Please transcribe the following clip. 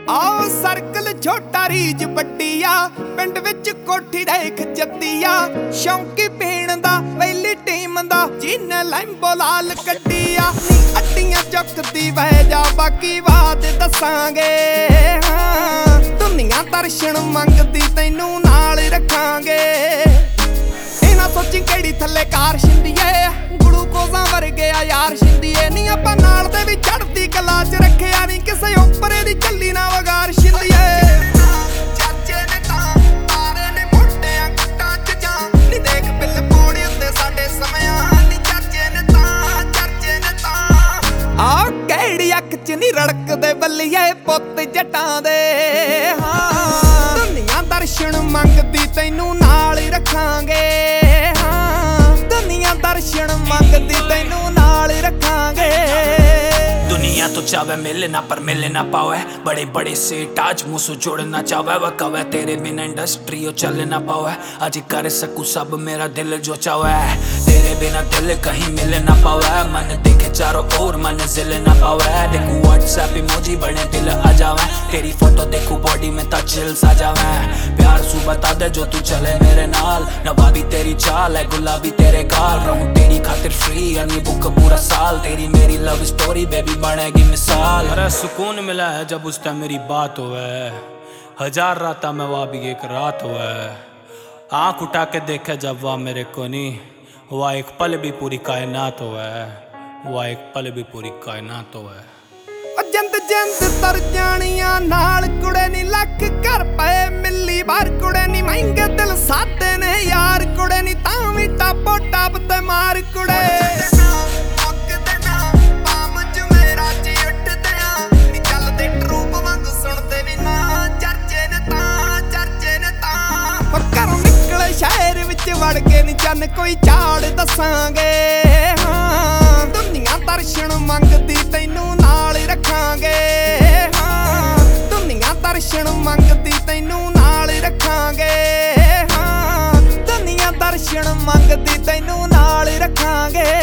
आओ सर्कल छोटा रीज बड्डी आ पिंड विच कोठी देख जद्दी आ शौकी पीण दा पहली टीम दा जिन्ने लैंबो लाल कड्डी आ अड्डियां चुकदी वह जा बाकी बात दसांगे हाँ दुनिया दर्शन मंगदी तैनू नाल रखांगे इना सोची केड़ी थल्ले कार छिंदीए ग्लूकोज़ां वर्गे आ यार छिंदीए नी आपां नाल दे भी चढ़दी कला च रखिया नी किसे उपरे दी चली ना वगार छिंदीए चाचे ने तां तारे ने मोटियां गुट्टां च जा नी देख बिल पौड़ी उत्ते साडे समयां नी चाचे ने तां आ केड़ी अख च नी रड़कदे बल्लीए पुੱਤ जटां दे हाँ दुनिया दर्शन मंगदी तैनू नाल रखांगे दर्शन मंगदी तैनू नाल रखांगे दुनिया तो चावे मिले ना पर मिले ना पावे बड़े बड़े सेठ आज मुँह से जोड़ना चावे वह कवे तेरे बिना इंडस्ट्री चल ना पावे आज कर सकूँ सब मेरा दिल जो चावे तेरे बिना दिल कहीं मिल ना पावे मन देखे चारों ओर मन जिल ना पावे देखूँ व्हाट्सएप इमोजी बने दिल आ जावे तेरी फोटो देखूँ बॉडी में ता चिल्स आ जावे प्यार सू बता दे जो तू चले मेरे नाल नवाबी तेरी चाल है गुलाबी तेरे गाल रहूं तेरी खातिर फ्री यानी बुक पूरा साल तेरी मेरी लव स्टोरी बेबी बनेगी मिसाल अरे सुकून मिला है जब उस टाइम मेरी बात हुए हजार राता में वह भी एक रात हुए आँख उठा के देखे जब वह मेरे को नहीं वह एक पल भी पूरी कायनात हुआ वह एक पल भी पूरी कायनात हुआ जिंद जिंद तर जानिया नाल कुड़े नी लख कर पे मिली बार कुड़े नी महंगे दिल सादे ने यार कुड़े नी तावी टापो टाप ते मार कुड़े शहर विच वड़ के नी चन कोई झाड़ दसांगे हाँ दुनिया दर्शन मंगदी तैनू नाल रखांगे हाँ दुनिया दर्शन मंगदी तैनू नाल रखांगे हाँ दुनिया दर्शन मंगदी तैनू नाल रखांगे।